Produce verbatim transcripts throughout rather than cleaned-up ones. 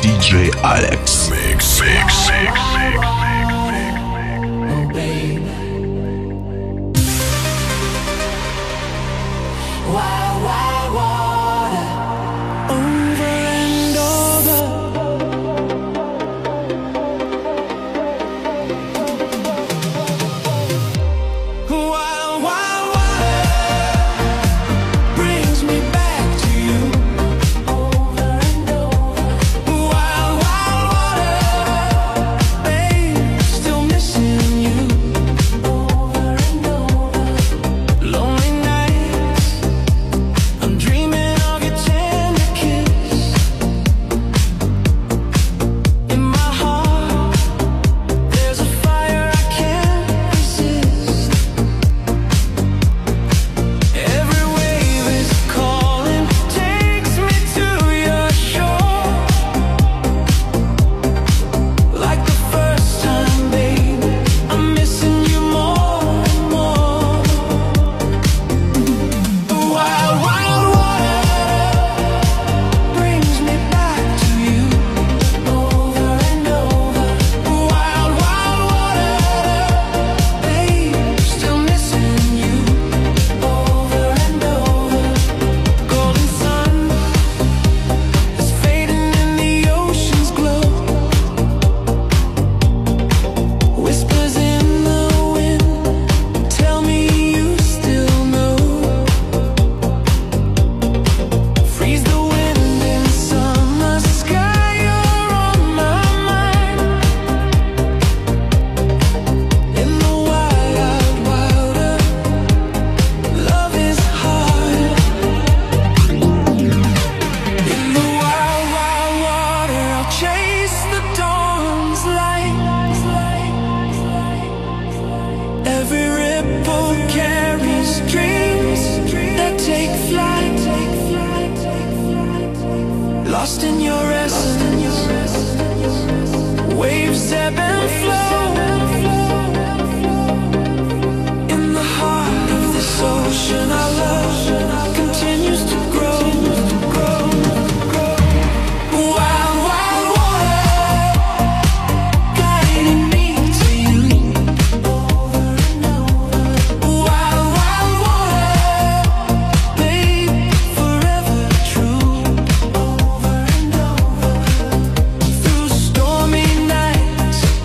D J Alex. Mix, mix, mix, mix. Oh, baby. Wild, wild water. Over and over. Wild, wild water brings me back to you. Over and over. Wild, wild water, babe, still missing you. Over and over. Lonely nights, I'm dreaming of your tender kiss. In my heart, there's a fire I can't resist. Every wave is calling, takes me to your shore. Like the first time, baby, I'm missing you more and more. The wild, wild water brings me back to you. Over and over. The wild, wild water, babe, still missing you. Over and over. Golden sun is fading in the ocean's glow. Whispers in the wind tell me you still know. Freeze the wind in summer sky, you're on my mind. In the wild, wilder, love is hard. In the wild, wild water, I'll chase the dawn's light. Every ripple carries dreams that take flight. Lost in your essence, waves ebb and flow. In the heart of this ocean, our love continues to grow. Wild, wild water, guiding me to you. Wild, wild water, babe, forever true. Over and over. Through stormy nights,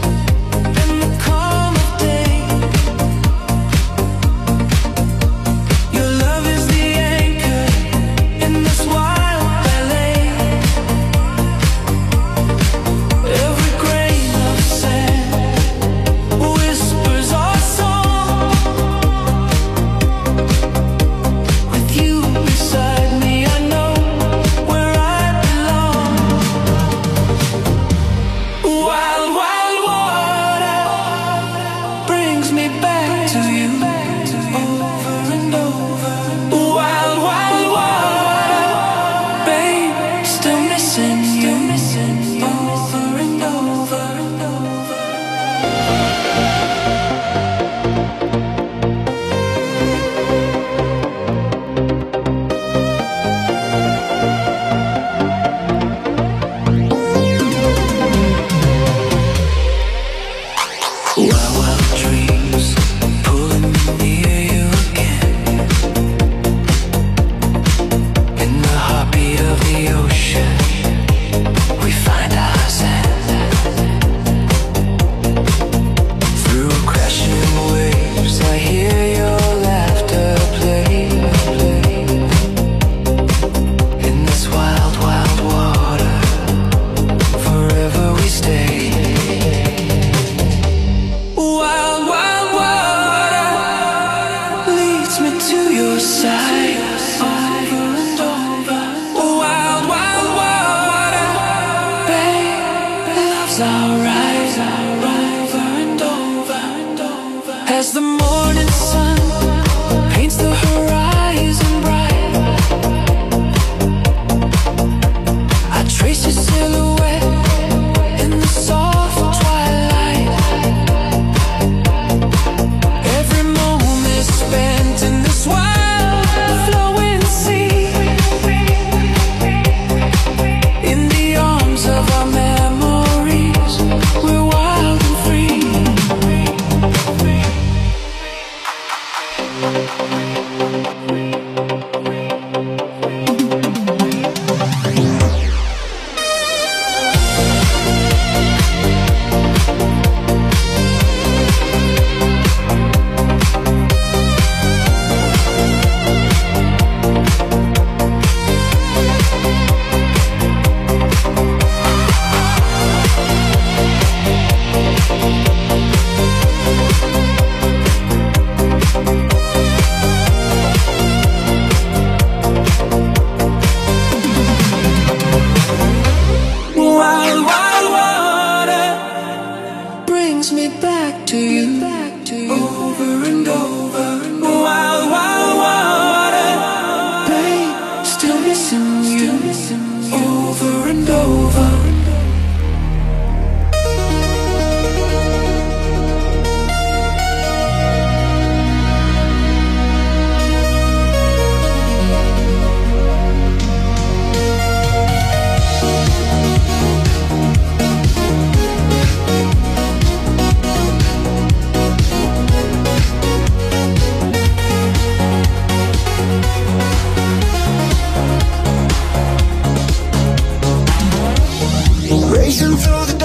Racing through the